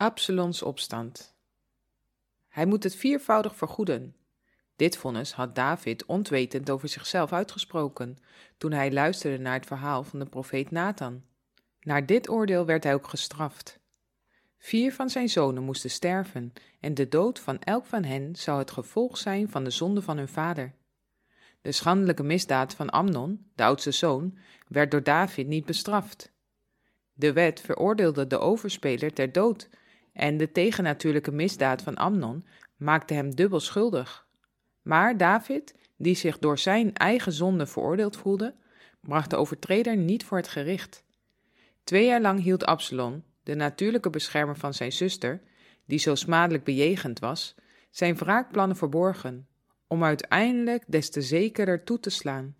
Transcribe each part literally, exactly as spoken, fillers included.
Absalons opstand. Hij moet het viervoudig vergoeden. Dit vonnis had David ontwetend over zichzelf uitgesproken, toen hij luisterde naar het verhaal van de profeet Nathan. Naar dit oordeel werd hij ook gestraft. Vier van zijn zonen moesten sterven, en de dood van elk van hen zou het gevolg zijn van de zonde van hun vader. De schandelijke misdaad van Amnon, de oudste zoon, werd door David niet bestraft. De wet veroordeelde de overspeler ter dood, en de tegennatuurlijke misdaad van Amnon maakte hem dubbel schuldig. Maar David, die zich door zijn eigen zonde veroordeeld voelde, bracht de overtreder niet voor het gericht. Twee jaar lang hield Absalom, de natuurlijke beschermer van zijn zuster, die zo smadelijk bejegend was, zijn wraakplannen verborgen, om uiteindelijk des te zekerder toe te slaan.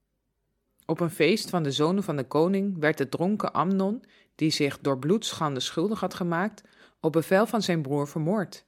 Op een feest van de zonen van de koning werd de dronken Amnon, die zich door bloedschande schuldig had gemaakt, op bevel van zijn broer vermoord.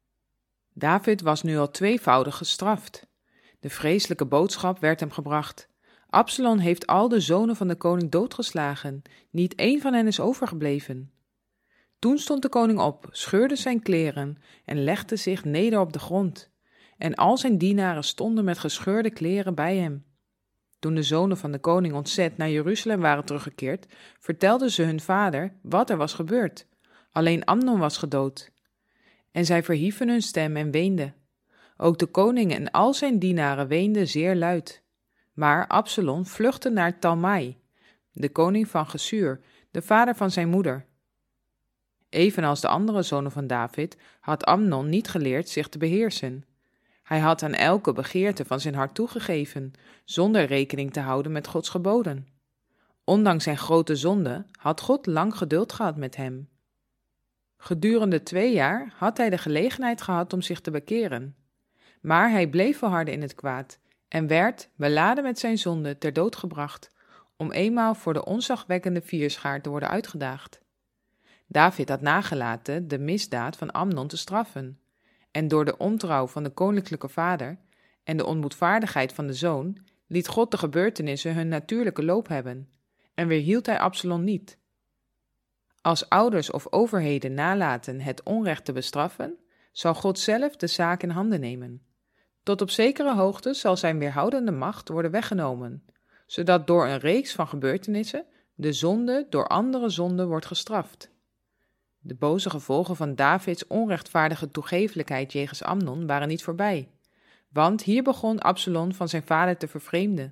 David was nu al tweevoudig gestraft. De vreselijke boodschap werd hem gebracht: Absalom heeft al de zonen van de koning doodgeslagen, niet één van hen is overgebleven. Toen stond de koning op, scheurde zijn kleren en legde zich neder op de grond. En al zijn dienaren stonden met gescheurde kleren bij hem. Toen de zonen van de koning ontzet naar Jeruzalem waren teruggekeerd, vertelden ze hun vader wat er was gebeurd. Alleen Amnon was gedood. En zij verhieven hun stem en weenden. Ook de koning en al zijn dienaren weenden zeer luid. Maar Absalom vluchtte naar Talmai, de koning van Gesuur, de vader van zijn moeder. Evenals de andere zonen van David had Amnon niet geleerd zich te beheersen. Hij had aan elke begeerte van zijn hart toegegeven, zonder rekening te houden met Gods geboden. Ondanks zijn grote zonde had God lang geduld gehad met hem. Gedurende twee jaar had hij de gelegenheid gehad om zich te bekeren. Maar hij bleef volharden in het kwaad en werd, beladen met zijn zonde, ter dood gebracht, om eenmaal voor de ontzagwekkende vierschaar te worden uitgedaagd. David had nagelaten de misdaad van Amnon te straffen, en door de ontrouw van de koninklijke vader en de onboedvaardigheid van de zoon liet God de gebeurtenissen hun natuurlijke loop hebben, en weerhield hij Absalom niet. Als ouders of overheden nalaten het onrecht te bestraffen, zal God zelf de zaak in handen nemen. Tot op zekere hoogte zal zijn weerhoudende macht worden weggenomen, zodat door een reeks van gebeurtenissen de zonde door andere zonde wordt gestraft. De boze gevolgen van Davids onrechtvaardige toegeeflijkheid jegens Amnon waren niet voorbij, want hier begon Absalom van zijn vader te vervreemden.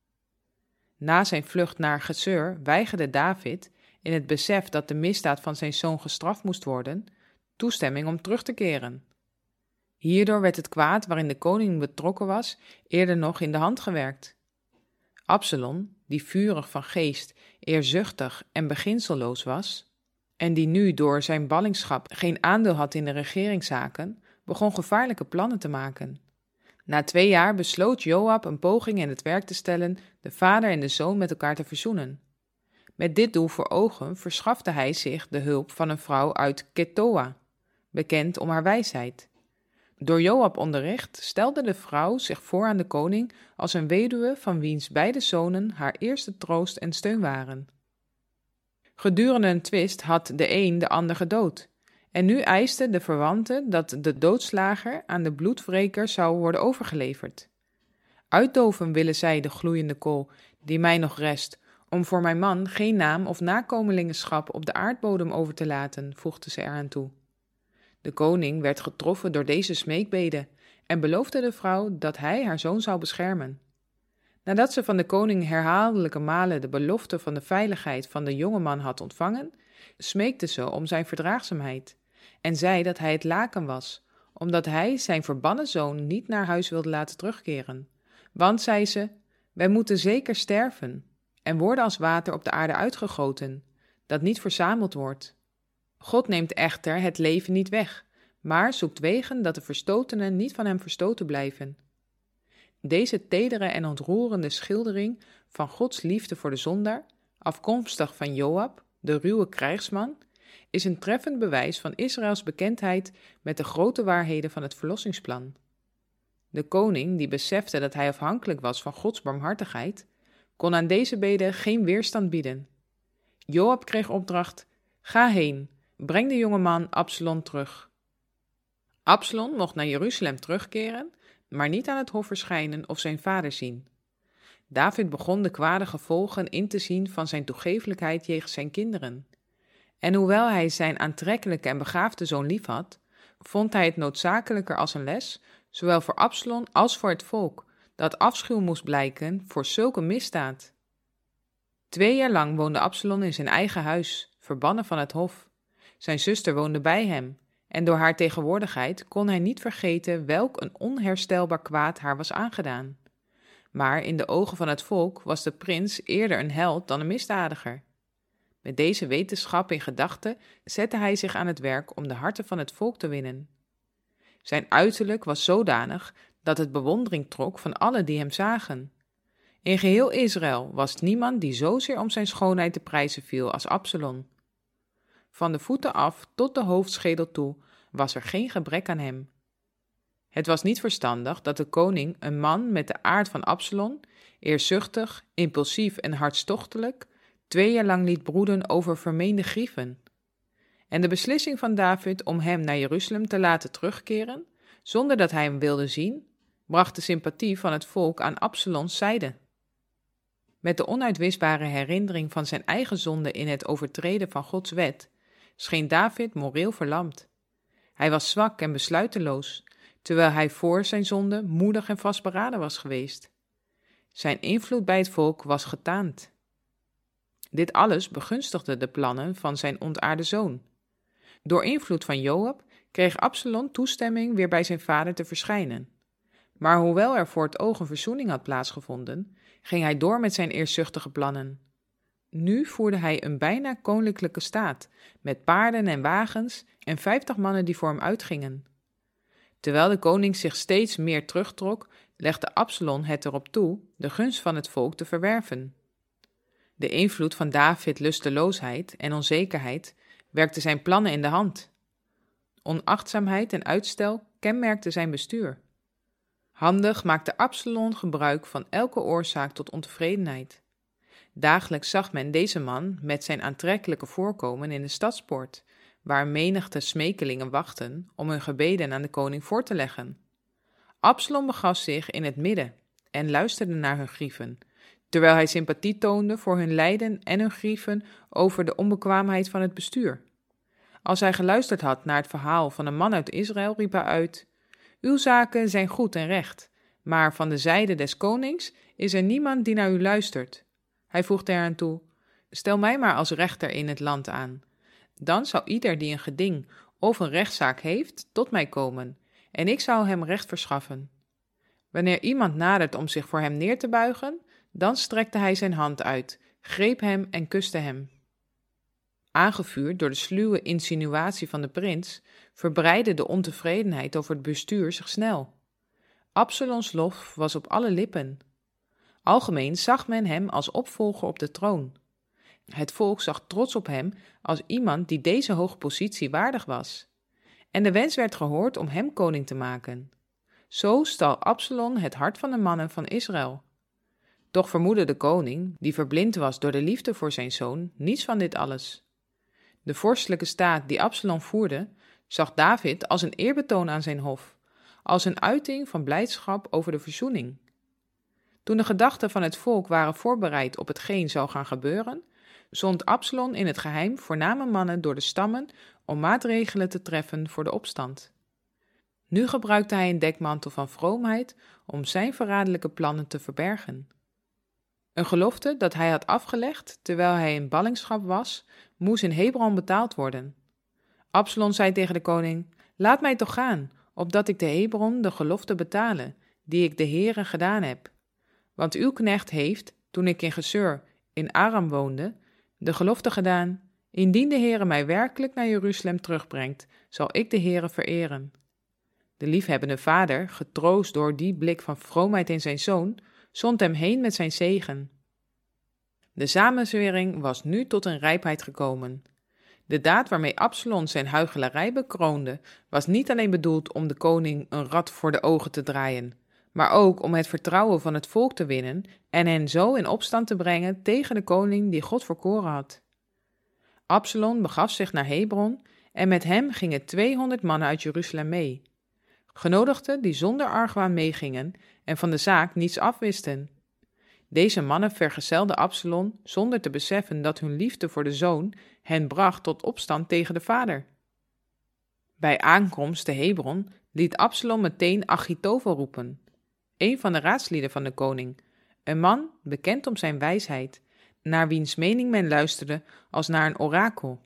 Na zijn vlucht naar Gesur weigerde David, in het besef dat de misdaad van zijn zoon gestraft moest worden, toestemming om terug te keren. Hierdoor werd het kwaad waarin de koning betrokken was, eerder nog in de hand gewerkt. Absalom, die vurig van geest, eerzuchtig en beginselloos was, en die nu door zijn ballingschap geen aandeel had in de regeringszaken, begon gevaarlijke plannen te maken. Na twee jaar besloot Joab een poging in het werk te stellen de vader en de zoon met elkaar te verzoenen. Met dit doel voor ogen verschafte hij zich de hulp van een vrouw uit Ketoa, bekend om haar wijsheid. Door Joab onderricht stelde de vrouw zich voor aan de koning als een weduwe van wiens beide zonen haar eerste troost en steun waren. Gedurende een twist had de een de ander gedood, en nu eiste de verwante dat de doodslager aan de bloedwreker zou worden overgeleverd. Uitdoven willen zij de gloeiende kool die mij nog rest, om voor mijn man geen naam of nakomelingenschap op de aardbodem over te laten, voegde ze eraan toe. De koning werd getroffen door deze smeekbede en beloofde de vrouw dat hij haar zoon zou beschermen. Nadat ze van de koning herhaaldelijke malen de belofte van de veiligheid van de jonge man had ontvangen, smeekte ze om zijn verdraagzaamheid en zei dat hij het laken was, omdat hij zijn verbannen zoon niet naar huis wilde laten terugkeren. Want, zei ze, wij moeten zeker sterven en worden als water op de aarde uitgegoten, dat niet verzameld wordt. God neemt echter het leven niet weg, maar zoekt wegen dat de verstotenen niet van hem verstoten blijven. Deze tedere en ontroerende schildering van Gods liefde voor de zondaar, afkomstig van Joab, de ruwe krijgsman, is een treffend bewijs van Israëls bekendheid met de grote waarheden van het verlossingsplan. De koning, die besefte dat hij afhankelijk was van Gods barmhartigheid, kon aan deze bede geen weerstand bieden. Joab kreeg opdracht: ga heen, breng de jonge man Absalom terug. Absalom mocht naar Jeruzalem terugkeren, maar niet aan het hof verschijnen of zijn vader zien. David begon de kwade gevolgen in te zien van zijn toegeeflijkheid jegens zijn kinderen. En hoewel hij zijn aantrekkelijke en begaafde zoon liefhad, vond hij het noodzakelijker als een les, zowel voor Absalom als voor het volk, dat afschuw moest blijken voor zulke misdaad. Twee jaar lang woonde Absalom in zijn eigen huis, verbannen van het hof. Zijn zuster woonde bij hem, en door haar tegenwoordigheid kon hij niet vergeten welk een onherstelbaar kwaad haar was aangedaan. Maar in de ogen van het volk was de prins eerder een held dan een misdadiger. Met deze wetenschap in gedachten zette hij zich aan het werk om de harten van het volk te winnen. Zijn uiterlijk was zodanig dat het bewondering trok van allen die hem zagen. In geheel Israël was niemand die zozeer om zijn schoonheid te prijzen viel als Absalom. Van de voeten af tot de hoofdschedel toe was er geen gebrek aan hem. Het was niet verstandig dat de koning een man met de aard van Absalom, eerzuchtig, impulsief en hartstochtelijk, twee jaar lang liet broeden over vermeende grieven. En de beslissing van David om hem naar Jeruzalem te laten terugkeren, zonder dat hij hem wilde zien, bracht de sympathie van het volk aan Absaloms zijde. Met de onuitwisbare herinnering van zijn eigen zonde in het overtreden van Gods wet, scheen David moreel verlamd. Hij was zwak en besluiteloos, terwijl hij voor zijn zonde moedig en vastberaden was geweest. Zijn invloed bij het volk was getaand. Dit alles begunstigde de plannen van zijn ontaarde zoon. Door invloed van Joab kreeg Absalom toestemming weer bij zijn vader te verschijnen. Maar hoewel er voor het oog een verzoening had plaatsgevonden, ging hij door met zijn eerzuchtige plannen. Nu voerde hij een bijna koninklijke staat, met paarden en wagens en vijftig mannen die voor hem uitgingen. Terwijl de koning zich steeds meer terugtrok, legde Absalom het erop toe de gunst van het volk te verwerven. De invloed van Davids lusteloosheid en onzekerheid werkte zijn plannen in de hand. Onachtzaamheid en uitstel kenmerkten zijn bestuur. Handig maakte Absalom gebruik van elke oorzaak tot ontevredenheid. Dagelijks zag men deze man met zijn aantrekkelijke voorkomen in de stadspoort, waar menigte smekelingen wachten om hun gebeden aan de koning voor te leggen. Absalom begaf zich in het midden en luisterde naar hun grieven, terwijl hij sympathie toonde voor hun lijden en hun grieven over de onbekwaamheid van het bestuur. Als hij geluisterd had naar het verhaal van een man uit Israël, riep hij uit: uw zaken zijn goed en recht, maar van de zijde des konings is er niemand die naar u luistert. Hij voegde eraan toe: stel mij maar als rechter in het land aan. Dan zou ieder die een geding of een rechtszaak heeft, tot mij komen, en ik zou hem recht verschaffen. Wanneer iemand nadert om zich voor hem neer te buigen, dan strekte hij zijn hand uit, greep hem en kuste hem. Aangevuurd door de sluwe insinuatie van de prins, verbreidde de ontevredenheid over het bestuur zich snel. Absaloms lof was op alle lippen. Algemeen zag men hem als opvolger op de troon. Het volk zag trots op hem als iemand die deze hoge positie waardig was. En de wens werd gehoord om hem koning te maken. Zo stal Absalom het hart van de mannen van Israël. Toch vermoedde de koning, die verblind was door de liefde voor zijn zoon, niets van dit alles. De vorstelijke staat die Absalom voerde, zag David als een eerbetoon aan zijn hof, als een uiting van blijdschap over de verzoening. Toen de gedachten van het volk waren voorbereid op hetgeen zou gaan gebeuren, zond Absalom in het geheim voorname mannen door de stammen om maatregelen te treffen voor de opstand. Nu gebruikte hij een dekmantel van vroomheid om zijn verraderlijke plannen te verbergen. Een gelofte dat hij had afgelegd terwijl hij in ballingschap was, moest in Hebron betaald worden. Absalom zei tegen de koning: laat mij toch gaan, opdat ik de Hebron de gelofte betale, die ik de Heere gedaan heb. Want uw knecht heeft, toen ik in Gesur in Aram woonde, de gelofte gedaan: indien de Heere mij werkelijk naar Jeruzalem terugbrengt, zal ik de Heere vereren. De liefhebbende vader, getroost door die blik van vroomheid in zijn zoon, zond hem heen met zijn zegen. De samenzwering was nu tot een rijpheid gekomen. De daad waarmee Absalom zijn huichelarij bekroonde, was niet alleen bedoeld om de koning een rad voor de ogen te draaien, maar ook om het vertrouwen van het volk te winnen en hen zo in opstand te brengen tegen de koning die God verkoren had. Absalom begaf zich naar Hebron en met hem gingen tweehonderd mannen uit Jeruzalem mee. Genodigden die zonder argwaan meegingen en van de zaak niets afwisten. Deze mannen vergezelden Absalom zonder te beseffen dat hun liefde voor de zoon hen bracht tot opstand tegen de vader. Bij aankomst te Hebron liet Absalom meteen Achitofel roepen, een van de raadslieden van de koning, een man bekend om zijn wijsheid, naar wiens mening men luisterde als naar een orakel.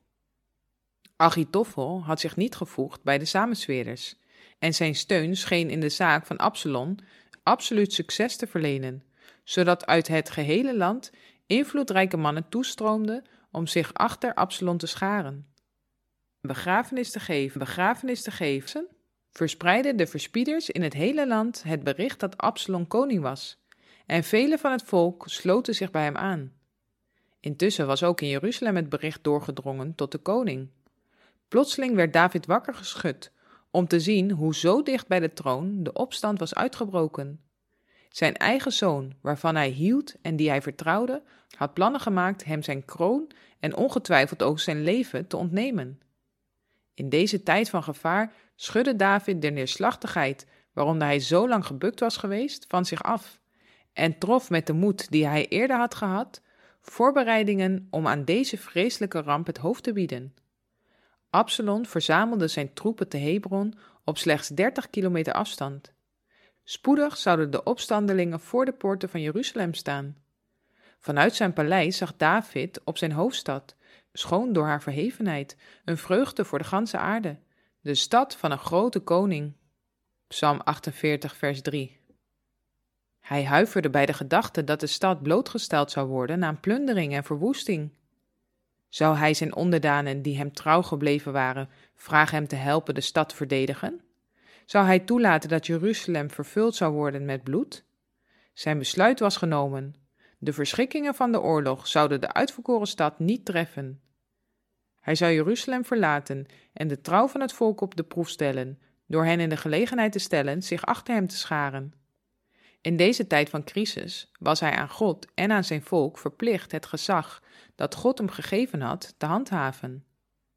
Achitofel had zich niet gevoegd bij de samenzweerders en zijn steun scheen in de zaak van Absalom absoluut succes te verlenen, zodat uit het gehele land invloedrijke mannen toestroomden om zich achter Absalom te scharen. Begrafenis te geven, begrafenis te geven, verspreidden de verspieders in het hele land het bericht dat Absalom koning was, en velen van het volk sloten zich bij hem aan. Intussen was ook in Jeruzalem het bericht doorgedrongen tot de koning. Plotseling werd David wakker geschud, om te zien hoe zo dicht bij de troon de opstand was uitgebroken. Zijn eigen zoon, waarvan hij hield en die hij vertrouwde, had plannen gemaakt hem zijn kroon en ongetwijfeld ook zijn leven te ontnemen. In deze tijd van gevaar schudde David de neerslachtigheid, waaronder hij zo lang gebukt was geweest, van zich af, en trof met de moed die hij eerder had gehad, voorbereidingen om aan deze vreselijke ramp het hoofd te bieden. Absalom verzamelde zijn troepen te Hebron op slechts dertig kilometer afstand. Spoedig zouden de opstandelingen voor de poorten van Jeruzalem staan. Vanuit zijn paleis zag David op zijn hoofdstad, schoon door haar verhevenheid, een vreugde voor de ganse aarde, de stad van een grote koning. Psalm achtenveertig, vers drie. Hij huiverde bij de gedachte dat de stad blootgesteld zou worden aan plundering en verwoesting. Zou hij zijn onderdanen, die hem trouw gebleven waren, vragen hem te helpen de stad te verdedigen? Zou hij toelaten dat Jeruzalem vervuld zou worden met bloed? Zijn besluit was genomen. De verschrikkingen van de oorlog zouden de uitverkoren stad niet treffen. Hij zou Jeruzalem verlaten en de trouw van het volk op de proef stellen, door hen in de gelegenheid te stellen zich achter hem te scharen. In deze tijd van crisis was hij aan God en aan zijn volk verplicht het gezag dat God hem gegeven had te handhaven.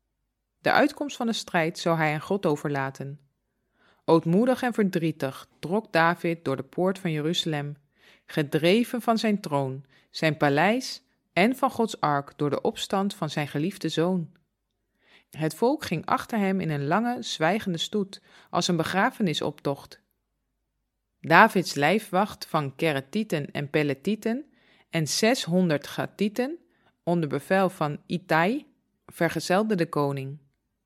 De uitkomst van de strijd zou hij aan God overlaten. Ootmoedig en verdrietig trok David door de poort van Jeruzalem, gedreven van zijn troon, zijn paleis en van Gods ark door de opstand van zijn geliefde zoon. Het volk ging achter hem in een lange, zwijgende stoet, als een begrafenisoptocht. Davids lijfwacht van Keretieten en Peletieten en zeshonderd Gattieten, onder bevel van Ittai, vergezelde de koning.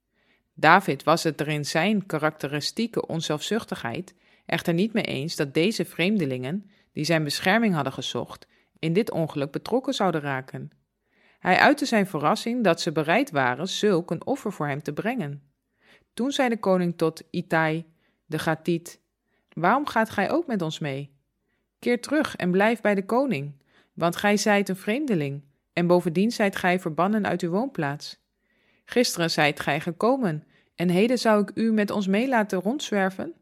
David was het er in zijn karakteristieke onzelfzuchtigheid echter niet mee eens dat deze vreemdelingen, die zijn bescherming hadden gezocht, in dit ongeluk betrokken zouden raken. Hij uitte zijn verrassing dat ze bereid waren zulk een offer voor hem te brengen. Toen zei de koning tot Ittai, de Gattiet: waarom gaat gij ook met ons mee? Keer terug en blijf bij de koning, want gij zijt een vreemdeling, en bovendien zijt gij verbannen uit uw woonplaats. Gisteren zijt gij gekomen, en heden zou ik u met ons mee laten rondzwerven?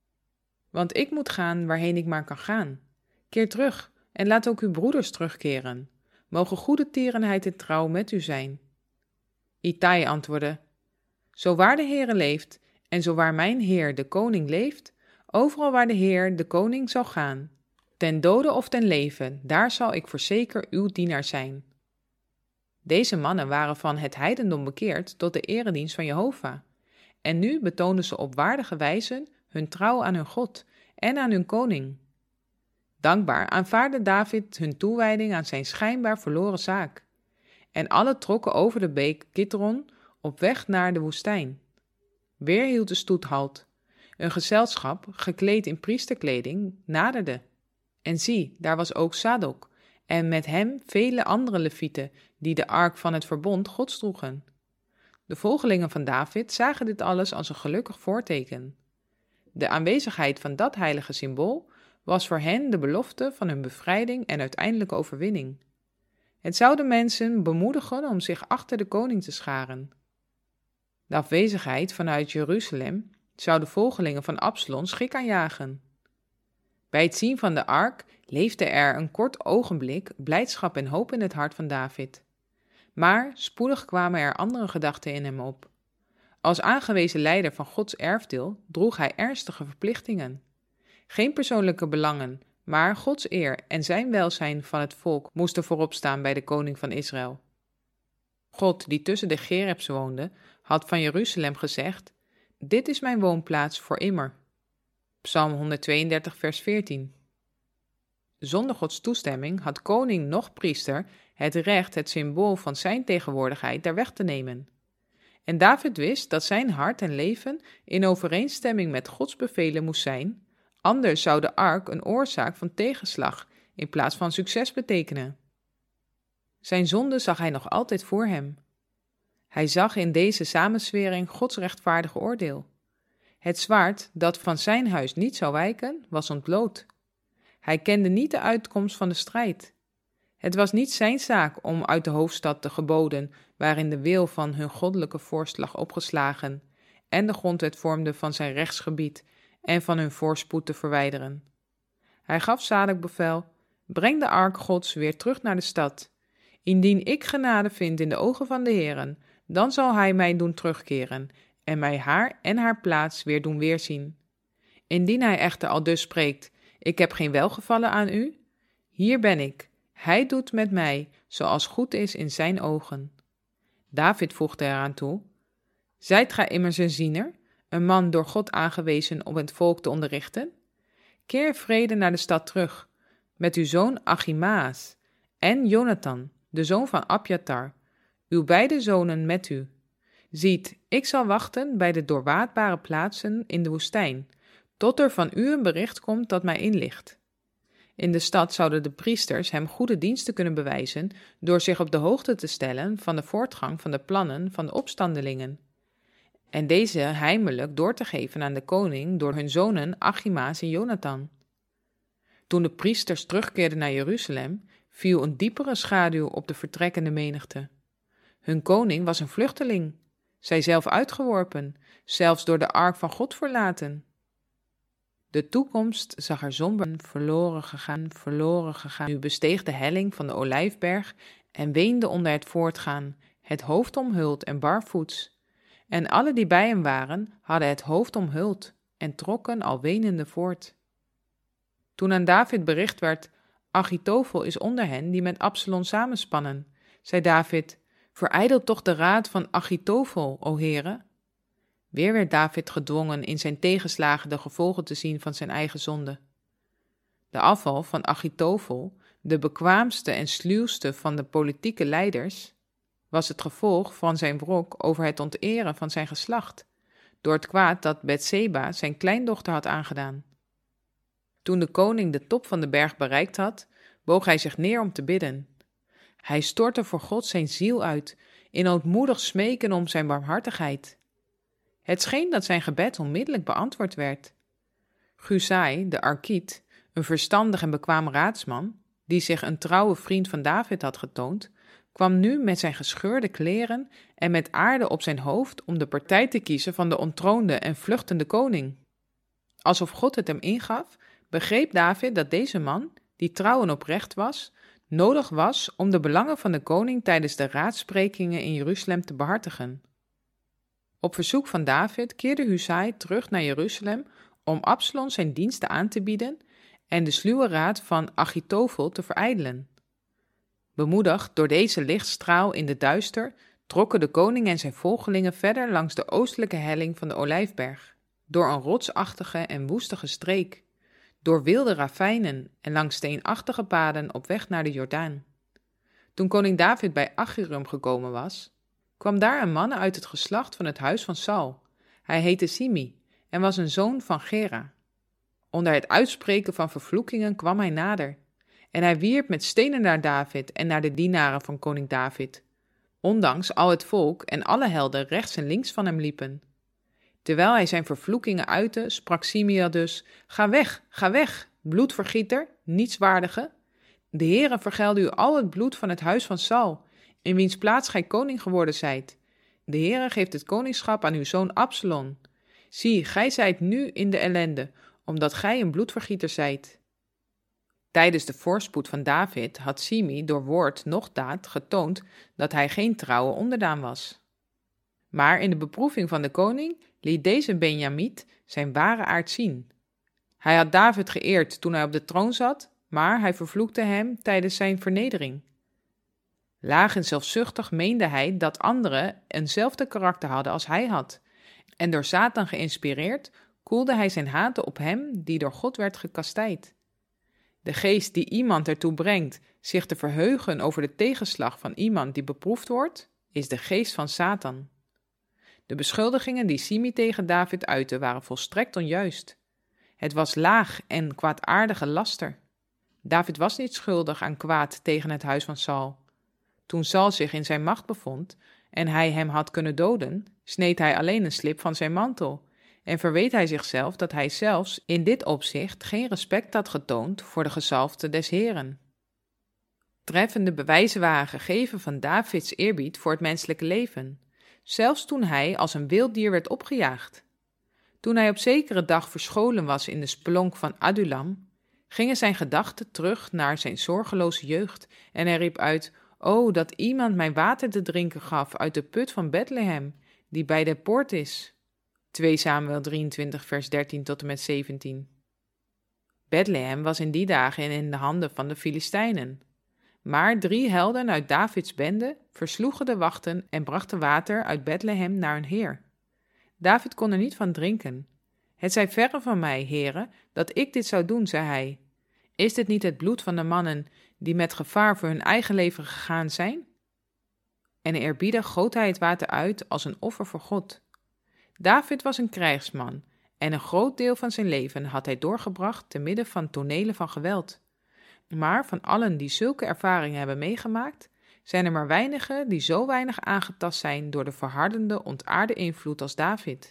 Want ik moet gaan waarheen ik maar kan gaan. Keer terug, en laat ook uw broeders terugkeren. Mogen goede tierenheid en trouw met u zijn. Ittai antwoordde: zo waar de Heere leeft, en zo waar mijn Heer de koning leeft, overal waar de Heer de koning zal gaan, ten dode of ten leven, daar zal ik voorzeker uw dienaar zijn. Deze mannen waren van het heidendom bekeerd tot de eredienst van Jehovah, en nu betoonden ze op waardige wijze hun trouw aan hun God en aan hun koning. Dankbaar aanvaardde David hun toewijding aan zijn schijnbaar verloren zaak, en alle trokken over de beek Kidron op weg naar de woestijn. Weer hield de stoet halt. Een gezelschap, gekleed in priesterkleding, naderde. En zie, daar was ook Sadok, en met hem vele andere levieten, die de ark van het verbond Gods droegen. De volgelingen van David zagen dit alles als een gelukkig voorteken. De aanwezigheid van dat heilige symbool was voor hen de belofte van hun bevrijding en uiteindelijke overwinning. Het zou de mensen bemoedigen om zich achter de koning te scharen. De afwezigheid vanuit Jeruzalem zou de volgelingen van Absalom schrik aanjagen. Bij het zien van de ark leefde er een kort ogenblik blijdschap en hoop in het hart van David. Maar spoedig kwamen er andere gedachten in hem op. Als aangewezen leider van Gods erfdeel droeg hij ernstige verplichtingen. Geen persoonlijke belangen, maar Gods eer en zijn welzijn van het volk moesten voorop staan bij de koning van Israël. God, die tussen de Gerebs woonde, had van Jeruzalem gezegd: dit is mijn woonplaats voor immer. Psalm honderdtweeëndertig vers veertien. Zonder Gods toestemming had koning noch priester het recht het symbool van zijn tegenwoordigheid daar weg te nemen. En David wist dat zijn hart en leven in overeenstemming met Gods bevelen moest zijn, anders zou de ark een oorzaak van tegenslag in plaats van succes betekenen. Zijn zonde zag hij nog altijd voor hem. Hij zag in deze samenzwering Gods rechtvaardige oordeel. Het zwaard dat van zijn huis niet zou wijken, was ontbloot. Hij kende niet de uitkomst van de strijd. Het was niet zijn zaak om uit de hoofdstad de geboden, waarin de wil van hun goddelijke vorst lag opgeslagen, en de grondwet vormde van zijn rechtsgebied en van hun voorspoed te verwijderen. Hij gaf Zadok bevel: breng de ark Gods weer terug naar de stad. Indien ik genade vind in de ogen van de Heeren, dan zal hij mij doen terugkeren en mij haar en haar plaats weer doen weerzien. Indien hij echter aldus spreekt: ik heb geen welgevallen aan u, hier ben ik, hij doet met mij zoals goed is in zijn ogen. David voegde eraan toe: zijt gij immers een ziener, een man door God aangewezen om het volk te onderrichten? Keer vrede naar de stad terug, met uw zoon Achimaas en Jonathan, de zoon van Abjatar, uw beide zonen met u. Ziet, ik zal wachten bij de doorwaadbare plaatsen in de woestijn, tot er van u een bericht komt dat mij inlicht. In de stad zouden de priesters hem goede diensten kunnen bewijzen door zich op de hoogte te stellen van de voortgang van de plannen van de opstandelingen, en deze heimelijk door te geven aan de koning door hun zonen Achimaas en Jonathan. Toen de priesters terugkeerden naar Jeruzalem, viel een diepere schaduw op de vertrekkende menigte. Hun koning was een vluchteling, zijzelf uitgeworpen, zelfs door de ark van God verlaten. De toekomst zag er somber verloren gegaan, verloren gegaan. Nu besteeg de helling van de Olijfberg en weende onder het voortgaan, het hoofd omhuld en barvoets. En alle die bij hem waren, hadden het hoofd omhuld en trokken al wenende voort. Toen aan David bericht werd: Achitofel is onder hen die met Absalom samenspannen, zei David: verijdel toch de raad van Achitofel, o Heere. Weer werd David gedwongen in zijn tegenslagen de gevolgen te zien van zijn eigen zonde. De afval van Achitofel, de bekwaamste en sluwste van de politieke leiders, was het gevolg van zijn wrok over het onteren van zijn geslacht, door het kwaad dat Betseba zijn kleindochter had aangedaan. Toen de koning de top van de berg bereikt had, boog hij zich neer om te bidden. Hij stortte voor God zijn ziel uit, in ootmoedig smeken om zijn barmhartigheid. Het scheen dat zijn gebed onmiddellijk beantwoord werd. Husai, de Arkiet, een verstandig en bekwaam raadsman, die zich een trouwe vriend van David had getoond, kwam nu met zijn gescheurde kleren en met aarde op zijn hoofd om de partij te kiezen van de ontroonde en vluchtende koning. Alsof God het hem ingaf, begreep David dat deze man, die trouw en oprecht was, nodig was om de belangen van de koning tijdens de raadsprekingen in Jeruzalem te behartigen. Op verzoek van David keerde Husai terug naar Jeruzalem om Absalom zijn diensten aan te bieden en de sluwe raad van Achitofel te verijdelen. Bemoedigd door deze lichtstraal in de duister, trokken de koning en zijn volgelingen verder langs de oostelijke helling van de Olijfberg, door een rotsachtige en woestige streek, door wilde ravijnen en langs steenachtige paden op weg naar de Jordaan. Toen koning David bij Achirum gekomen was, kwam daar een man uit het geslacht van het huis van Saul. Hij heette Simi en was een zoon van Gera. Onder het uitspreken van vervloekingen kwam hij nader, en hij wierp met stenen naar David en naar de dienaren van koning David, ondanks al het volk en alle helden rechts en links van hem liepen. Terwijl hij zijn vervloekingen uitte, sprak Simea dus: Ga weg, ga weg, bloedvergieter, nietswaardige. De Heere vergelde u al het bloed van het huis van Saul, in wiens plaats gij koning geworden zijt. De Heere geeft het koningschap aan uw zoon Absalom. Zie, gij zijt nu in de ellende, omdat gij een bloedvergieter zijt. Tijdens de voorspoed van David had Shimei door woord noch daad getoond dat hij geen trouwe onderdaan was. Maar in de beproeving van de koning liet deze Benjamiet zijn ware aard zien. Hij had David geëerd toen hij op de troon zat, maar hij vervloekte hem tijdens zijn vernedering. Laag en zelfzuchtig meende hij dat anderen eenzelfde karakter hadden als hij had, en door Satan geïnspireerd koelde hij zijn haat op hem die door God werd gekastijd. De geest die iemand ertoe brengt zich te verheugen over de tegenslag van iemand die beproefd wordt, is de geest van Satan. De beschuldigingen die Shimei tegen David uitte waren volstrekt onjuist. Het was laag en kwaadaardige laster. David was niet schuldig aan kwaad tegen het huis van Saul. Toen Saul zich in zijn macht bevond en hij hem had kunnen doden, sneed hij alleen een slip van zijn mantel en verweet hij zichzelf dat hij zelfs in dit opzicht geen respect had getoond voor de gezalfde des Heren. Treffende bewijzen waren gegeven van Davids eerbied voor het menselijke leven, zelfs toen hij als een wild dier werd opgejaagd. Toen hij op zekere dag verscholen was in de spelonk van Adullam, gingen zijn gedachten terug naar zijn zorgeloze jeugd en hij riep uit: "O, dat iemand mij water te drinken gaf uit de put van Bethlehem, die bij de poort is." twee Samuel drieëntwintig vers dertien tot en met zeventien. Bethlehem was in die dagen in de handen van de Filistijnen. Maar drie helden uit Davids bende versloegen de wachten en brachten water uit Bethlehem naar hun heer. David kon er niet van drinken. "Het zij verre van mij, heren, dat ik dit zou doen," zei hij. "Is dit niet het bloed van de mannen die met gevaar voor hun eigen leven gegaan zijn?" En eerbiedig goot hij het water uit als een offer voor God. David was een krijgsman en een groot deel van zijn leven had hij doorgebracht te midden van tonelen van geweld. Maar van allen die zulke ervaringen hebben meegemaakt, zijn er maar weinigen die zo weinig aangetast zijn door de verhardende, ontaarde invloed als David.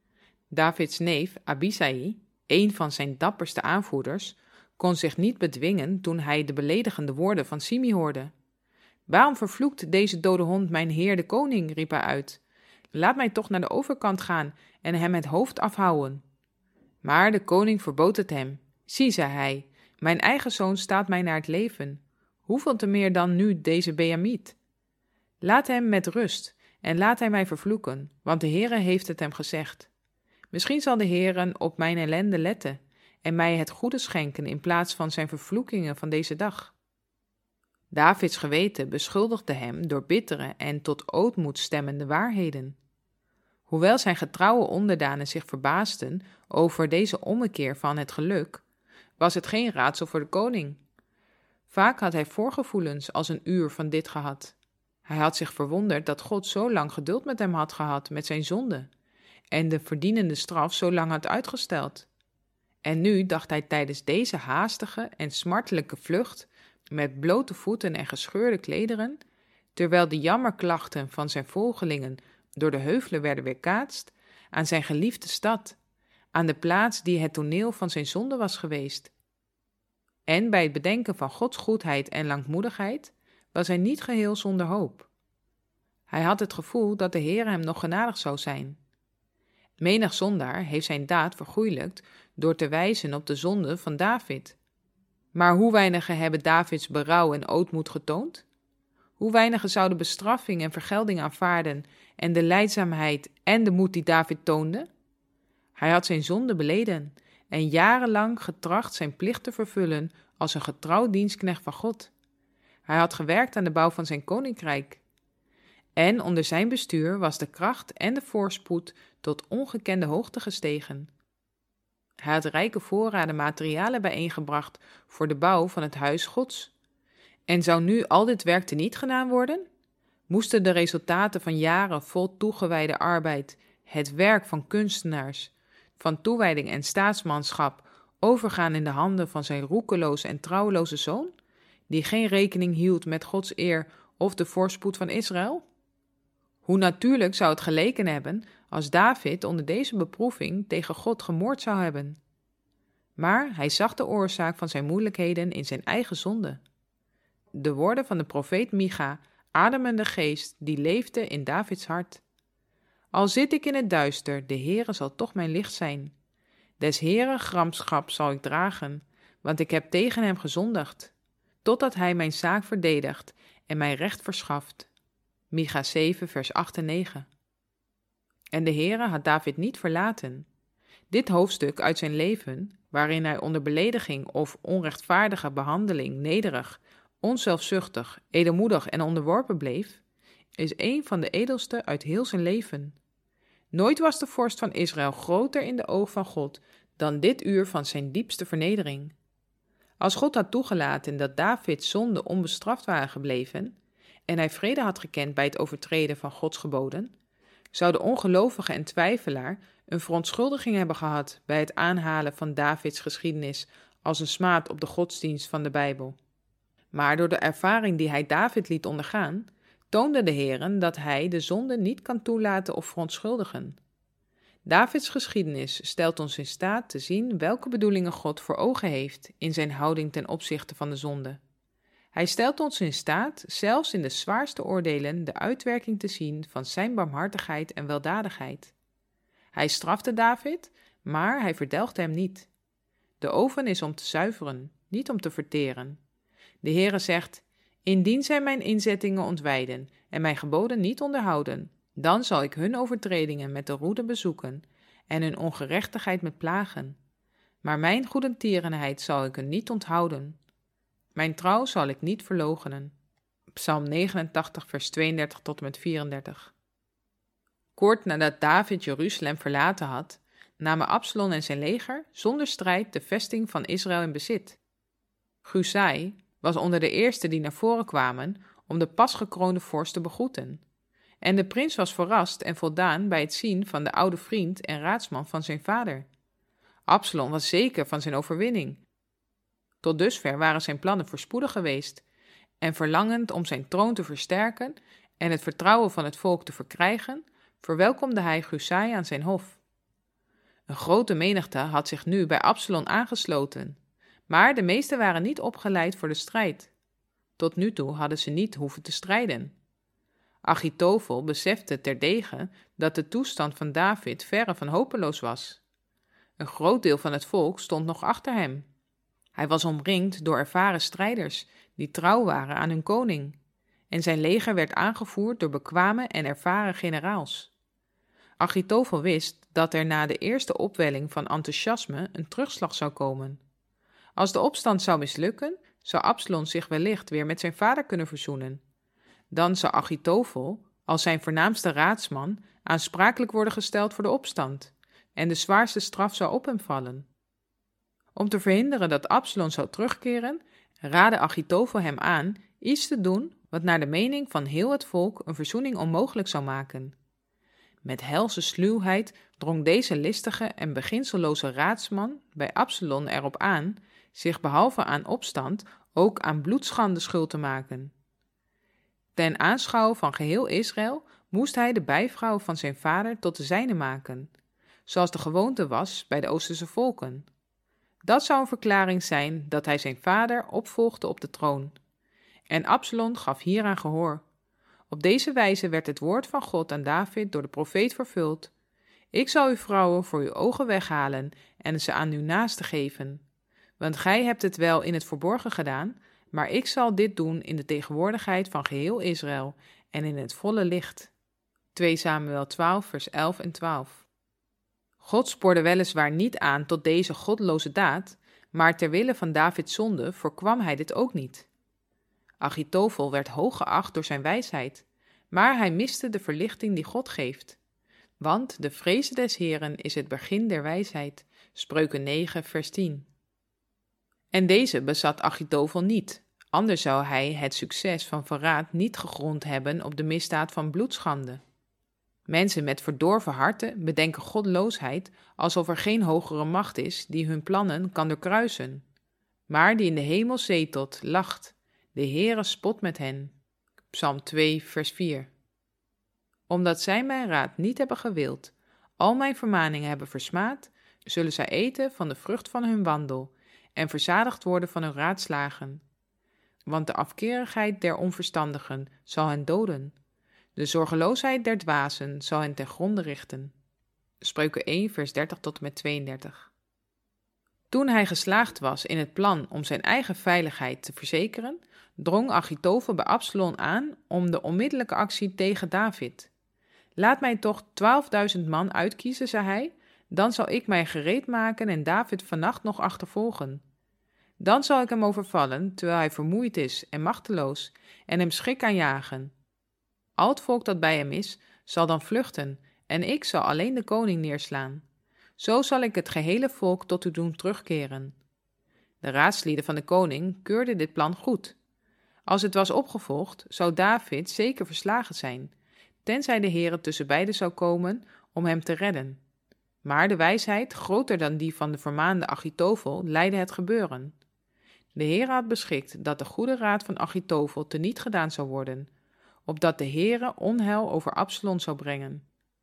Davids neef Abisai, een van zijn dapperste aanvoerders, kon zich niet bedwingen toen hij de beledigende woorden van Shimei hoorde. "Waarom vervloekt deze dode hond mijn heer de koning?" riep hij uit. "Laat mij toch naar de overkant gaan en hem het hoofd afhouwen." Maar de koning verbood het hem. "Zie," zei hij, "mijn eigen zoon staat mij naar het leven. Hoeveel te meer dan nu deze Benjamiet? Laat hem met rust en laat hij mij vervloeken, want de Heere heeft het hem gezegd. Misschien zal de Heere op mijn ellende letten en mij het goede schenken in plaats van zijn vervloekingen van deze dag." Davids geweten beschuldigde hem door bittere en tot ootmoed stemmende waarheden. Hoewel zijn getrouwe onderdanen zich verbaasden over deze ommekeer van het geluk, was het geen raadsel voor de koning. Vaak had hij voorgevoelens als een uur van dit gehad. Hij had zich verwonderd dat God zo lang geduld met hem had gehad met zijn zonde en de verdienende straf zo lang had uitgesteld. En nu dacht hij tijdens deze haastige en smartelijke vlucht met blote voeten en gescheurde klederen, terwijl de jammerklachten van zijn volgelingen door de heuvelen werden weerkaatst, aan zijn geliefde stad, aan de plaats die het toneel van zijn zonde was geweest. En bij het bedenken van Gods goedheid en langmoedigheid was hij niet geheel zonder hoop. Hij had het gevoel dat de Heer hem nog genadig zou zijn. Menig zondaar heeft zijn daad vergoeilijkt door te wijzen op de zonde van David. Maar hoe weinigen hebben Davids berouw en ootmoed getoond? Hoe weinigen zouden bestraffing en vergelding aanvaarden en de lijdzaamheid en de moed die David toonde? Hij had zijn zonde beleden en jarenlang getracht zijn plicht te vervullen als een getrouw dienstknecht van God. Hij had gewerkt aan de bouw van zijn koninkrijk. En onder zijn bestuur was de kracht en de voorspoed tot ongekende hoogte gestegen. Hij had rijke voorraden materialen bijeengebracht voor de bouw van het huis Gods. En zou nu al dit werk teniet gedaan worden? Moesten de resultaten van jaren vol toegewijde arbeid, het werk van kunstenaars, van toewijding en staatsmanschap, overgaan in de handen van zijn roekeloze en trouweloze zoon, die geen rekening hield met Gods eer of de voorspoed van Israël? Hoe natuurlijk zou het geleken hebben als David onder deze beproeving tegen God gemoord zou hebben. Maar hij zag de oorzaak van zijn moeilijkheden in zijn eigen zonde. De woorden van de profeet Micha ademen de geest die leefde in Davids hart. Al zit ik in het duister, de Heere zal toch mijn licht zijn. Des Heeren gramschap zal ik dragen, want ik heb tegen hem gezondigd, totdat hij mijn zaak verdedigt en mij recht verschaft. Micha zeven, vers acht en negen. En de Heere had David niet verlaten. Dit hoofdstuk uit zijn leven, waarin hij onder belediging of onrechtvaardige behandeling nederig, onzelfzuchtig, edelmoedig en onderworpen bleef, is een van de edelste uit heel zijn leven. Nooit was de vorst van Israël groter in de oog van God dan dit uur van zijn diepste vernedering. Als God had toegelaten dat Davids zonden onbestraft waren gebleven en hij vrede had gekend bij het overtreden van Gods geboden, zou de ongelovige en twijfelaar een verontschuldiging hebben gehad bij het aanhalen van Davids geschiedenis als een smaad op de godsdienst van de Bijbel. Maar door de ervaring die hij David liet ondergaan, toonde de Heere dat hij de zonde niet kan toelaten of verontschuldigen. Davids geschiedenis stelt ons in staat te zien welke bedoelingen God voor ogen heeft in zijn houding ten opzichte van de zonde. Hij stelt ons in staat, zelfs in de zwaarste oordelen, de uitwerking te zien van zijn barmhartigheid en weldadigheid. Hij strafte David, maar hij verdelgde hem niet. De oven is om te zuiveren, niet om te verteren. De Heere zegt: indien zij mijn inzettingen ontwijden en mijn geboden niet onderhouden, dan zal ik hun overtredingen met de roede bezoeken en hun ongerechtigheid met plagen. Maar mijn goedertierenheid zal ik hun niet onthouden. Mijn trouw zal ik niet verloochenen. Psalm negenentachtig, vers tweeëndertig tot en met vierendertig. Kort nadat David Jeruzalem verlaten had, namen Absalom en zijn leger zonder strijd de vesting van Israël in bezit. Husai was onder de eersten die naar voren kwamen om de pasgekroonde vorst te begroeten. En de prins was verrast en voldaan bij het zien van de oude vriend en raadsman van zijn vader. Absalom was zeker van zijn overwinning. Tot dusver waren zijn plannen voorspoedig geweest, en verlangend om zijn troon te versterken en het vertrouwen van het volk te verkrijgen, verwelkomde hij Husai aan zijn hof. Een grote menigte had zich nu bij Absalom aangesloten, maar de meesten waren niet opgeleid voor de strijd. Tot nu toe hadden ze niet hoeven te strijden. Achitofel besefte terdege dat de toestand van David verre van hopeloos was. Een groot deel van het volk stond nog achter hem. Hij was omringd door ervaren strijders die trouw waren aan hun koning, en zijn leger werd aangevoerd door bekwame en ervaren generaals. Achitofel wist dat er na de eerste opwelling van enthousiasme een terugslag zou komen. Als de opstand zou mislukken, zou Absalom zich wellicht weer met zijn vader kunnen verzoenen. Dan zou Achitofel, als zijn voornaamste raadsman, aansprakelijk worden gesteld voor de opstand, en de zwaarste straf zou op hem vallen. Om te verhinderen dat Absalom zou terugkeren, raadde Achitofel hem aan iets te doen wat naar de mening van heel het volk een verzoening onmogelijk zou maken. Met helse sluwheid drong deze listige en beginselloze raadsman bij Absalom erop aan zich behalve aan opstand ook aan bloedschande schuld te maken. Ten aanschouwen van geheel Israël moest hij de bijvrouw van zijn vader tot de zijne maken, zoals de gewoonte was bij de Oosterse volken. Dat zou een verklaring zijn dat hij zijn vader opvolgde op de troon. En Absalom gaf hieraan gehoor. Op deze wijze werd het woord van God aan David door de profeet vervuld: ik zal uw vrouwen voor uw ogen weghalen en ze aan uw naasten geven. Want gij hebt het wel in het verborgen gedaan, maar ik zal dit doen in de tegenwoordigheid van geheel Israël en in het volle licht. twee Samuel twaalf, vers elf en twaalf. God spoorde weliswaar niet aan tot deze goddeloze daad, maar ter wille van Davids zonde voorkwam hij dit ook niet. Achitofel werd hoog geacht door zijn wijsheid, maar hij miste de verlichting die God geeft. Want de vreze des Heeren is het begin der wijsheid. Spreuken negen, vers tien. En deze bezat Achitofel niet, anders zou hij het succes van verraad niet gegrond hebben op de misdaad van bloedschande. Mensen met verdorven harten bedenken godloosheid alsof er geen hogere macht is die hun plannen kan doorkruisen. Maar die in de hemel zetelt, lacht. De Heere spot met hen. Psalm twee, vers vier. Omdat zij mijn raad niet hebben gewild, al mijn vermaningen hebben versmaad, zullen zij eten van de vrucht van hun wandel en verzadigd worden van hun raadslagen. Want de afkerigheid der onverstandigen zal hen doden. De zorgeloosheid der dwazen zal hen ten gronde richten. Spreuken één, vers dertig tot en met tweeëndertig. Toen hij geslaagd was in het plan om zijn eigen veiligheid te verzekeren, drong Achitofel bij Absalom aan om de onmiddellijke actie tegen David. Laat mij toch twaalfduizend man uitkiezen, zei hij, dan zal ik mij gereed maken en David vannacht nog achtervolgen. Dan zal ik hem overvallen, terwijl hij vermoeid is en machteloos, en hem schrik aanjagen. Al het volk dat bij hem is, zal dan vluchten, en ik zal alleen de koning neerslaan. Zo zal ik het gehele volk tot u doen terugkeren. De raadslieden van de koning keurden dit plan goed. Als het was opgevolgd, zou David zeker verslagen zijn, tenzij de Heere tussen beiden zou komen om hem te redden. Maar de wijsheid, groter dan die van de vermaande Achitofel, leidde het gebeuren. De Heere had beschikt dat de goede raad van Achitofel teniet gedaan zou worden, opdat de Heere onheil over Absalom zou brengen.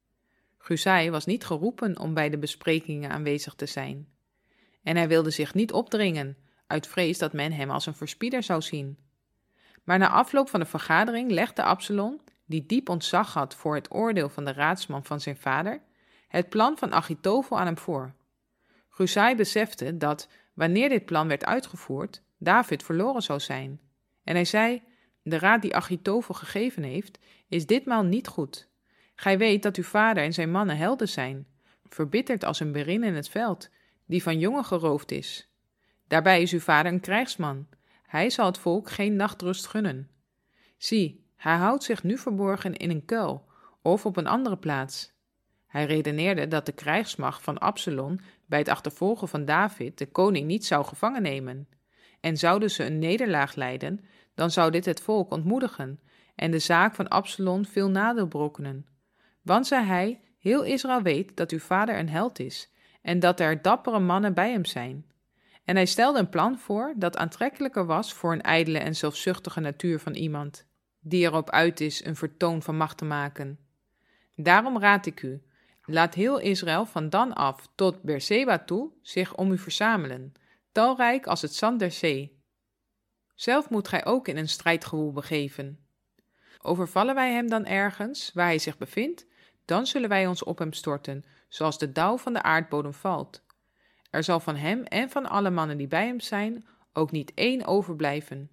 Husai was niet geroepen om bij de besprekingen aanwezig te zijn. En hij wilde zich niet opdringen, uit vrees dat men hem als een verspieder zou zien. Maar na afloop van de vergadering legde Absalom, die diep ontzag had voor het oordeel van de raadsman van zijn vader, het plan van Achitofel aan hem voor. Husai besefte dat, wanneer dit plan werd uitgevoerd, David verloren zou zijn. En hij zei, de raad die Achitofel gegeven heeft, is ditmaal niet goed. Gij weet dat uw vader en zijn mannen helden zijn, verbitterd als een berin in het veld, die van jongen geroofd is. Daarbij is uw vader een krijgsman. Hij zal het volk geen nachtrust gunnen. Zie, hij houdt zich nu verborgen in een kuil of op een andere plaats. Hij redeneerde dat de krijgsmacht van Absalom bij het achtervolgen van David de koning niet zou gevangen nemen. En zouden ze een nederlaag lijden, dan zou dit het volk ontmoedigen en de zaak van Absalom veel nadeel berokkenen. Want, zei hij, heel Israël weet dat uw vader een held is en dat er dappere mannen bij hem zijn. En hij stelde een plan voor dat aantrekkelijker was voor een ijdele en zelfzuchtige natuur van iemand, die erop uit is een vertoon van macht te maken. Daarom raad ik u, laat heel Israël van dan af tot Beerseba toe zich om u verzamelen, talrijk als het zand der zee. Zelf moet gij ook in een strijdgewoel begeven. Overvallen wij hem dan ergens, waar hij zich bevindt, dan zullen wij ons op hem storten, zoals de dauw van de aardbodem valt. Er zal van hem en van alle mannen die bij hem zijn, ook niet één overblijven.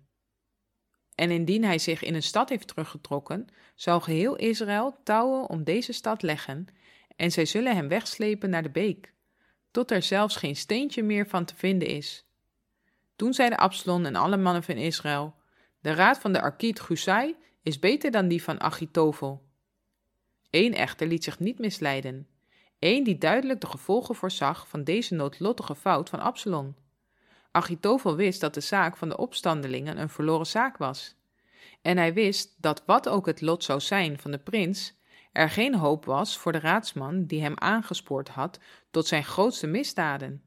En indien hij zich in een stad heeft teruggetrokken, zal geheel Israël touwen om deze stad leggen, en zij zullen hem wegslepen naar de beek, tot er zelfs geen steentje meer van te vinden is. Toen zeiden Absalom en alle mannen van Israël, de raad van de Arkiet Husai is beter dan die van Achitofel. Eén echter liet zich niet misleiden, één die duidelijk de gevolgen voorzag van deze noodlottige fout van Absalom. Achitofel wist dat de zaak van de opstandelingen een verloren zaak was. En hij wist dat wat ook het lot zou zijn van de prins, er geen hoop was voor de raadsman die hem aangespoord had tot zijn grootste misdaden.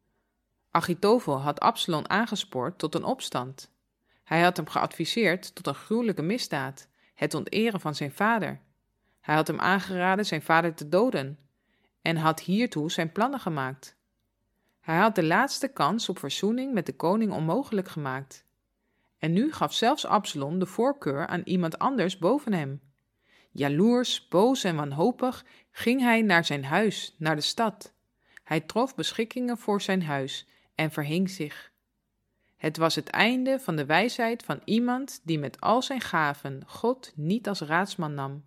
Achitofel had Absalom aangespoord tot een opstand. Hij had hem geadviseerd tot een gruwelijke misdaad, het onteren van zijn vader. Hij had hem aangeraden zijn vader te doden en had hiertoe zijn plannen gemaakt. Hij had de laatste kans op verzoening met de koning onmogelijk gemaakt. En nu gaf zelfs Absalom de voorkeur aan iemand anders boven hem. Jaloers, boos en wanhopig ging hij naar zijn huis, naar de stad. Hij trof beschikkingen voor zijn huis en verhing zich. Het was het einde van de wijsheid van iemand die met al zijn gaven God niet als raadsman nam.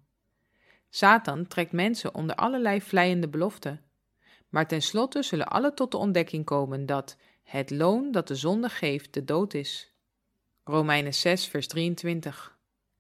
Satan trekt mensen onder allerlei vleiende beloften. Maar tenslotte zullen alle tot de ontdekking komen dat het loon dat de zonde geeft de dood is. Romeinen zes vers drieëntwintig.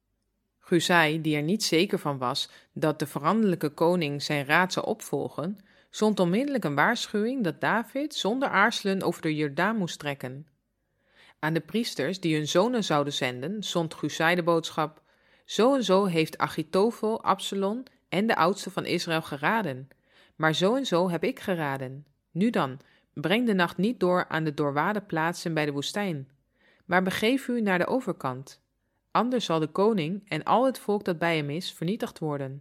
Husai, die er niet zeker van was dat de veranderlijke koning zijn raad zou opvolgen, zond onmiddellijk een waarschuwing dat David zonder aarzelen over de Jordaan moest trekken. Aan de priesters die hun zonen zouden zenden, zond Husai de boodschap: zo en zo heeft Achitofel, Absalom en de oudste van Israël geraden, maar zo en zo heb ik geraden. Nu dan, breng de nacht niet door aan de doorwade plaatsen bij de woestijn, maar begeef u naar de overkant. Anders zal de koning en al het volk dat bij hem is vernietigd worden.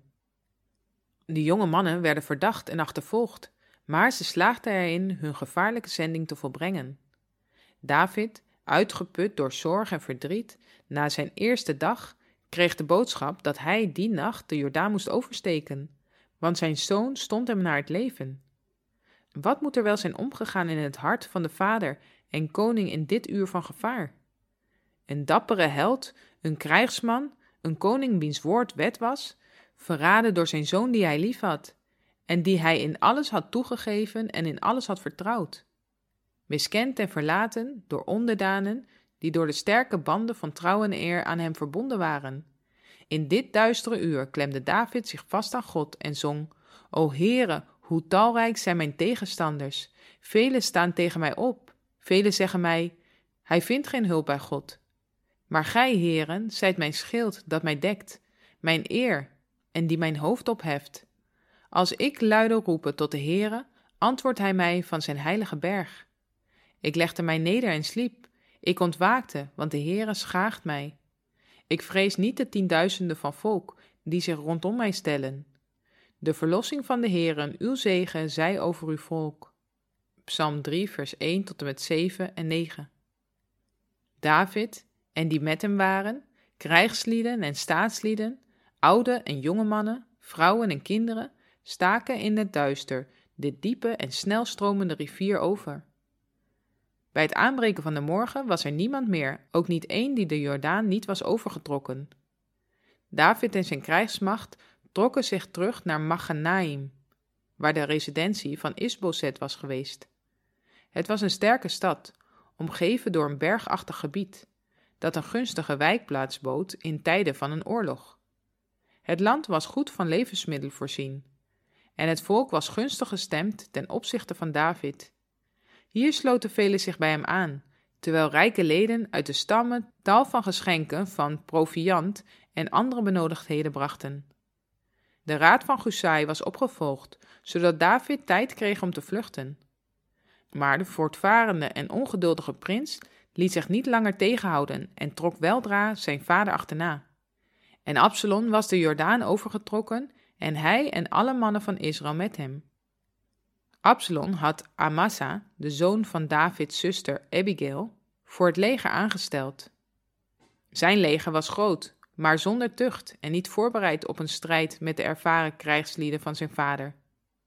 De jonge mannen werden verdacht en achtervolgd, maar ze slaagden erin hun gevaarlijke zending te volbrengen. David, uitgeput door zorg en verdriet, na zijn eerste dag, kreeg de boodschap dat hij die nacht de Jordaan moest oversteken, want zijn zoon stond hem naar het leven. Wat moet er wel zijn omgegaan in het hart van de vader en koning in dit uur van gevaar? Een dappere held, een krijgsman, een koning wiens woord wet was, verraden door zijn zoon die hij liefhad, en die hij in alles had toegegeven en in alles had vertrouwd. Miskend en verlaten door onderdanen, die door de sterke banden van trouw en eer aan hem verbonden waren. In dit duistere uur klemde David zich vast aan God en zong: O Heere, hoe talrijk zijn mijn tegenstanders. Velen staan tegen mij op. Velen zeggen mij: hij vindt geen hulp bij God. Maar gij, Heeren, zijt mijn schild dat mij dekt, mijn eer en die mijn hoofd opheft. Als ik luide roepen tot de Heere, antwoordt hij mij van zijn heilige berg. Ik legde mij neder en sliep. Ik ontwaakte, want de Heere schaagt mij. Ik vrees niet de tienduizenden van volk die zich rondom mij stellen. De verlossing van de Heere, uw zegen, zij over uw volk. Psalm drie, vers één tot en met zeven en negen. David en die met hem waren, krijgslieden en staatslieden, oude en jonge mannen, vrouwen en kinderen, staken in het duister de diepe en snelstromende rivier over. Bij het aanbreken van de morgen was er niemand meer, ook niet één die de Jordaan niet was overgetrokken. David en zijn krijgsmacht trokken zich terug naar Maganaim, waar de residentie van Isboset was geweest. Het was een sterke stad, omgeven door een bergachtig gebied, dat een gunstige wijkplaats bood in tijden van een oorlog. Het land was goed van levensmiddelen voorzien, en het volk was gunstig gestemd ten opzichte van David. Hier sloten velen zich bij hem aan, terwijl rijke leden uit de stammen tal van geschenken van proviand en andere benodigdheden brachten. De raad van Husai was opgevolgd, zodat David tijd kreeg om te vluchten. Maar de voortvarende en ongeduldige prins liet zich niet langer tegenhouden en trok weldra zijn vader achterna. En Absalom was de Jordaan overgetrokken en hij en alle mannen van Israël met hem. Absalom had Amasa, de zoon van Davids zuster Abigail, voor het leger aangesteld. Zijn leger was groot, maar zonder tucht en niet voorbereid op een strijd met de ervaren krijgslieden van zijn vader.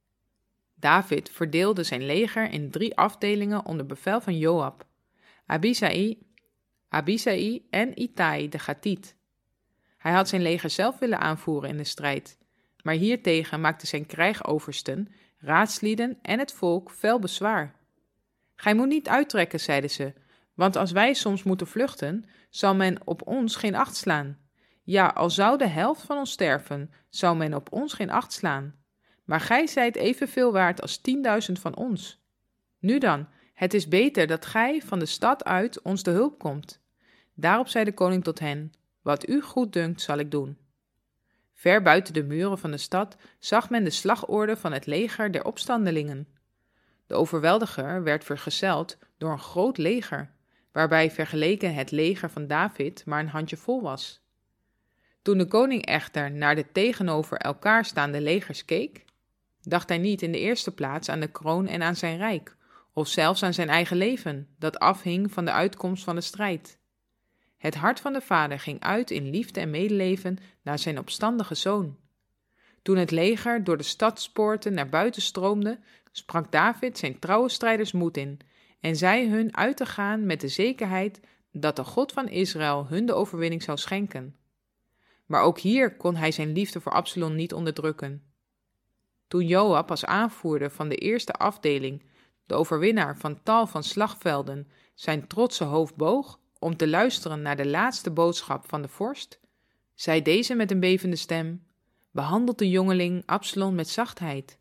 David verdeelde zijn leger in drie afdelingen onder bevel van Joab, Abisai, Abisai en Itai de Gatiet. Hij had zijn leger zelf willen aanvoeren in de strijd, maar hiertegen maakten zijn krijgoversten, raadslieden en het volk fel bezwaar. Gij moet niet uittrekken, zeiden ze, want als wij soms moeten vluchten, zal men op ons geen acht slaan. Ja, al zou de helft van ons sterven, zou men op ons geen acht slaan. Maar gij zijt evenveel waard als tienduizend van ons. Nu dan, het is beter dat gij van de stad uit ons te hulp komt. Daarop zei de koning tot hen: wat u goed dunkt, zal ik doen. Ver buiten de muren van de stad zag men de slagorde van het leger der opstandelingen. De overweldiger werd vergezeld door een groot leger, waarbij vergeleken het leger van David maar een handjevol was. Toen de koning echter naar de tegenover elkaar staande legers keek, dacht hij niet in de eerste plaats aan de kroon en aan zijn rijk, of zelfs aan zijn eigen leven, dat afhing van de uitkomst van de strijd. Het hart van de vader ging uit in liefde en medeleven naar zijn opstandige zoon. Toen het leger door de stadspoorten naar buiten stroomde, sprak David zijn trouwe strijders moed in en zei hun uit te gaan met de zekerheid dat de God van Israël hun de overwinning zou schenken. Maar ook hier kon hij zijn liefde voor Absalom niet onderdrukken. Toen Joab als aanvoerder van de eerste afdeling, de overwinnaar van tal van slagvelden, zijn trotse hoofd boog om te luisteren naar de laatste boodschap van de vorst, zei deze met een bevende stem: behandelt de jongeling Absalom met zachtheid.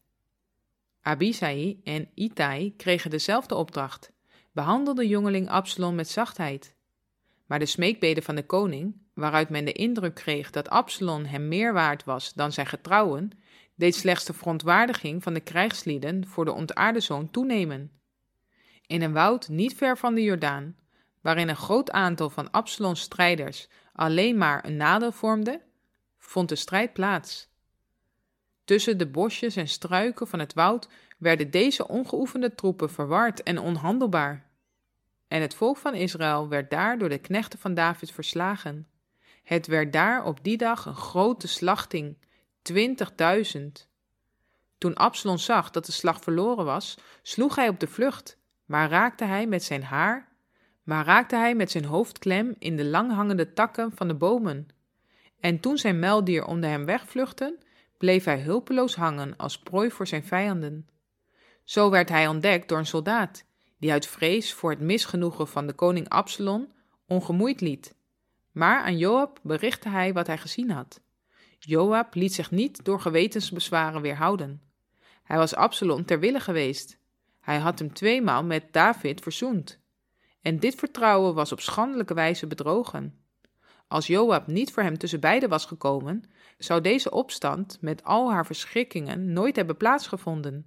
Abisai en Itai kregen dezelfde opdracht: behandel de jongeling Absalom met zachtheid. Maar de smeekbeden van de koning, waaruit men de indruk kreeg dat Absalom hem meer waard was dan zijn getrouwen, deed slechts de verontwaardiging van de krijgslieden voor de ontaarde zoon toenemen. In een woud niet ver van de Jordaan, waarin een groot aantal van Absaloms strijders alleen maar een nadeel vormde, vond de strijd plaats. Tussen de bosjes en struiken van het woud werden deze ongeoefende troepen verward en onhandelbaar. En het volk van Israël werd daar door de knechten van David verslagen. Het werd daar op die dag een grote slachting, twintigduizend. Toen Absalom zag dat de slag verloren was, sloeg hij op de vlucht, maar raakte hij met zijn haar, maar raakte hij met zijn hoofd klem in de langhangende takken van de bomen. En toen zijn muildier onder hem wegvluchtten, bleef hij hulpeloos hangen als prooi voor zijn vijanden. Zo werd hij ontdekt door een soldaat, die uit vrees voor het misgenoegen van de koning Absalom ongemoeid liet. Maar aan Joab berichtte hij wat hij gezien had. Joab liet zich niet door gewetensbezwaren weerhouden. Hij was Absalom ter wille geweest. Hij had hem tweemaal met David verzoend. En dit vertrouwen was op schandelijke wijze bedrogen. Als Joab niet voor hem tussen beiden was gekomen, zou deze opstand met al haar verschrikkingen nooit hebben plaatsgevonden.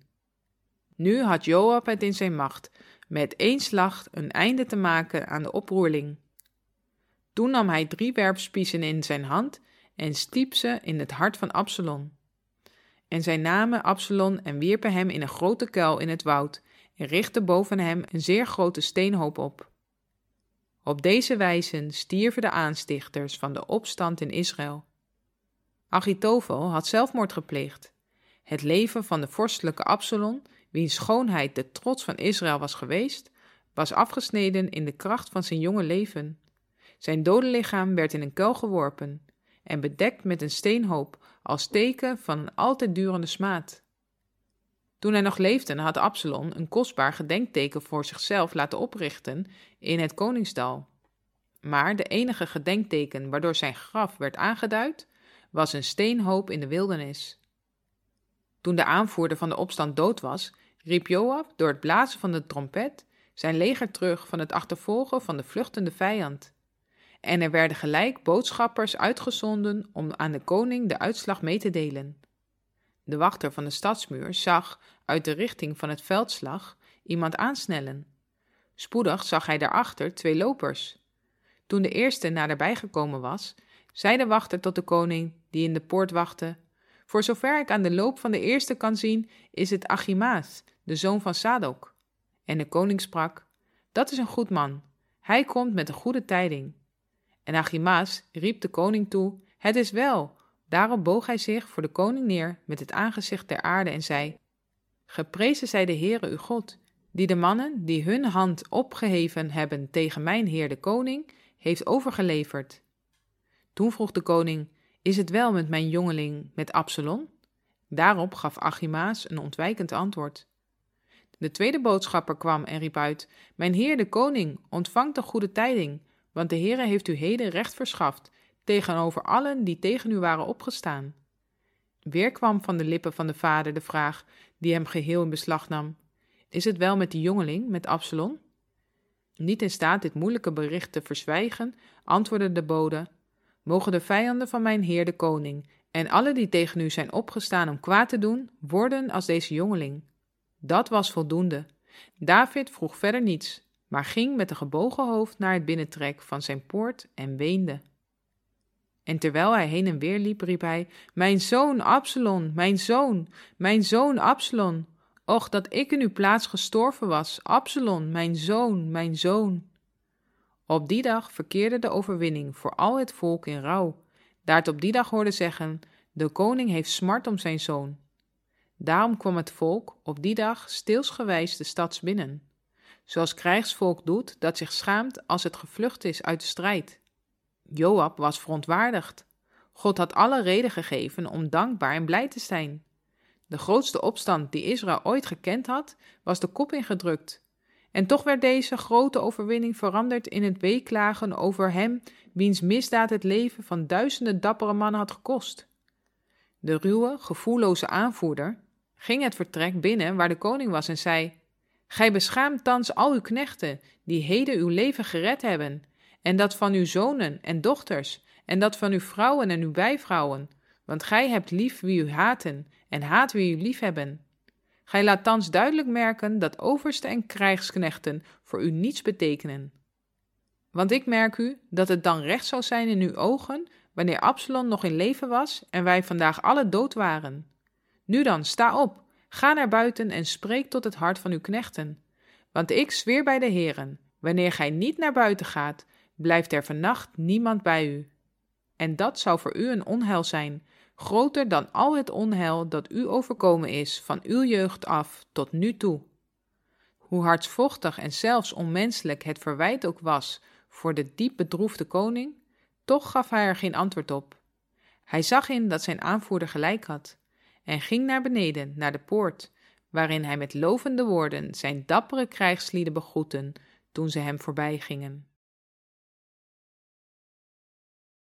Nu had Joab het in zijn macht met één slag een einde te maken aan de oproerling. Toen nam hij drie werpspiezen in zijn hand en stiep ze in het hart van Absalom. En zij namen Absalom en wierpen hem in een grote kuil in het woud en richtten boven hem een zeer grote steenhoop op. Op deze wijze stierven de aanstichters van de opstand in Israël. Achitofel had zelfmoord gepleegd. Het leven van de vorstelijke Absalom, wiens schoonheid de trots van Israël was geweest, was afgesneden in de kracht van zijn jonge leven. Zijn dode lichaam werd in een kuil geworpen en bedekt met een steenhoop als teken van een altijd durende smaad. Toen hij nog leefde, had Absalom een kostbaar gedenkteken voor zichzelf laten oprichten in het koningsdal. Maar de enige gedenkteken waardoor zijn graf werd aangeduid, was een steenhoop in de wildernis. Toen de aanvoerder van de opstand dood was, riep Joab door het blazen van de trompet zijn leger terug van het achtervolgen van de vluchtende vijand. En er werden gelijk boodschappers uitgezonden om aan de koning de uitslag mee te delen. De wachter van de stadsmuur zag uit de richting van het veldslag iemand aansnellen. Spoedig zag hij daarachter twee lopers. Toen de eerste naderbij gekomen was, zei de wachter tot de koning die in de poort wachtte: voor zover ik aan de loop van de eerste kan zien, is het Achimaas, de zoon van Sadok. En de koning sprak: dat is een goed man, hij komt met een goede tijding. En Achimaas riep de koning toe: het is wel. Daarop boog hij zich voor de koning neer met het aangezicht ter aarde en zei: geprezen zij de Heere uw God, die de mannen die hun hand opgeheven hebben tegen mijn heer de koning, heeft overgeleverd. Toen vroeg de koning: is het wel met mijn jongeling, met Absalom? Daarop gaf Achimaas een ontwijkend antwoord. De tweede boodschapper kwam en riep uit: mijn heer de koning, ontvangt de goede tijding, want de Heere heeft u heden recht verschaft tegenover allen die tegen u waren opgestaan. Weer kwam van de lippen van de vader de vraag die hem geheel in beslag nam: is het wel met die jongeling, met Absalom? Niet in staat dit moeilijke bericht te verzwijgen, antwoordde de bode: mogen de vijanden van mijn heer de koning en alle die tegen u zijn opgestaan om kwaad te doen, worden als deze jongeling. Dat was voldoende. David vroeg verder niets, maar ging met een gebogen hoofd naar het binnentrek van zijn poort en weende. En terwijl hij heen en weer liep, riep hij: mijn zoon Absalom, mijn zoon, mijn zoon Absalom. Och, dat ik in uw plaats gestorven was, Absalom, mijn zoon, mijn zoon. Op die dag verkeerde de overwinning voor al het volk in rouw, daar het op die dag hoorde zeggen: de koning heeft smart om zijn zoon. Daarom kwam het volk op die dag steelsgewijs de stads binnen, zoals krijgsvolk doet dat zich schaamt als het gevlucht is uit de strijd. Joab was verontwaardigd. God had alle reden gegeven om dankbaar en blij te zijn. De grootste opstand die Israël ooit gekend had, was de kop ingedrukt. En toch werd deze grote overwinning veranderd in het weeklagen over hem, wiens misdaad het leven van duizenden dappere mannen had gekost. De ruwe, gevoelloze aanvoerder ging het vertrek binnen waar de koning was en zei: gij beschaamt thans al uw knechten, die heden uw leven gered hebben, en dat van uw zonen en dochters, en dat van uw vrouwen en uw bijvrouwen, want gij hebt lief wie u haten, en haat wie u lief hebben. Gij laat thans duidelijk merken dat oversten en krijgsknechten voor u niets betekenen. Want ik merk u dat het dan recht zou zijn in uw ogen, wanneer Absalom nog in leven was en wij vandaag alle dood waren. Nu dan, sta op, ga naar buiten en spreek tot het hart van uw knechten. Want ik zweer bij de Heeren, wanneer gij niet naar buiten gaat, blijft er vannacht niemand bij u. En dat zou voor u een onheil zijn. groter dan al het onheil dat u overkomen is van uw jeugd af tot nu toe. Hoe hartstochtig en zelfs onmenselijk het verwijt ook was voor de diep bedroefde koning, toch gaf hij er geen antwoord op. Hij zag in dat zijn aanvoerder gelijk had en ging naar beneden, naar de poort, waarin hij met lovende woorden zijn dappere krijgslieden begroette toen ze hem voorbij gingen.